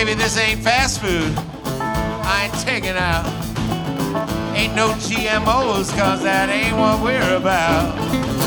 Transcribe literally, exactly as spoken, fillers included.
Baby, this ain't fast food. I ain't taking out. Ain't no G M Os, cause that ain't what we're about.